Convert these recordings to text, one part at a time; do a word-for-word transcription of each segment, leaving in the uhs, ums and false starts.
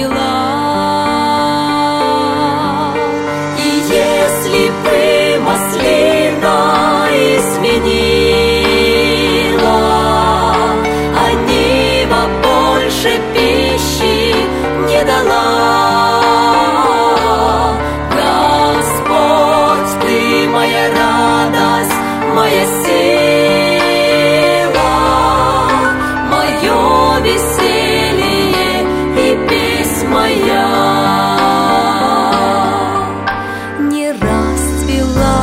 расцвела. И если бы маслина изменила, а нива больше пищи не дала, Господь, Ты моя радость, моя сила, мое веселье и песнь моя. Не расцвела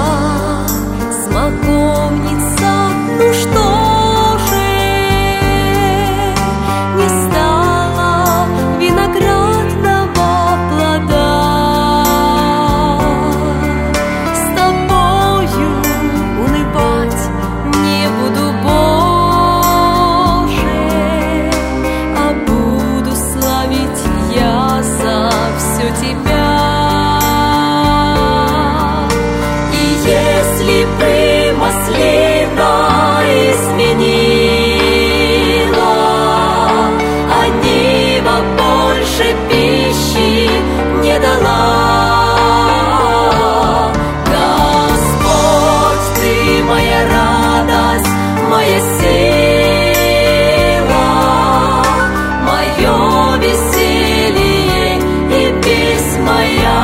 смоковница, ну что же, не стало виноградного плода. С тобою унывать не буду, Боже, а буду славить я за все Тебя. И если бы маслина изменила, а нива больше пищи не дала, Господь, Ты моя радость, моя сила, мое веселье и песнь моя.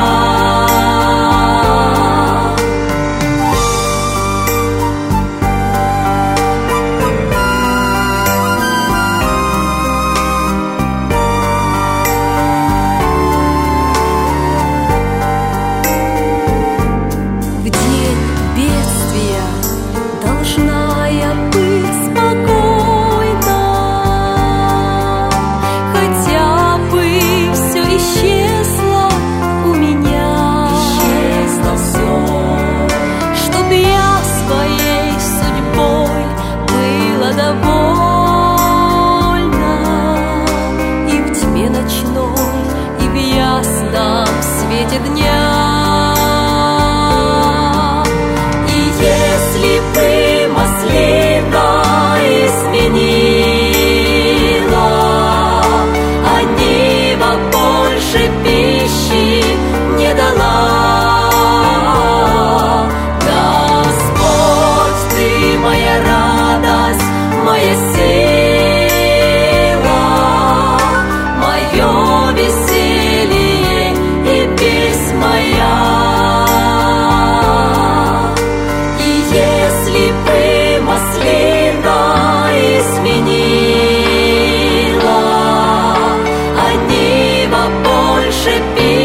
В день бедствия должна я быть спокойна, хотя бы все исчезло у меня, исчезло все, чтоб я своей судьбой была довольна, и в тьме ночной, и в ясном свете дня. Если бы маслина изменила, а нива больше пищи не дала, Господь, Ты моя радость, моя сила, мое веселье и песнь моя. Если бы маслина изменила, а нива больше пищи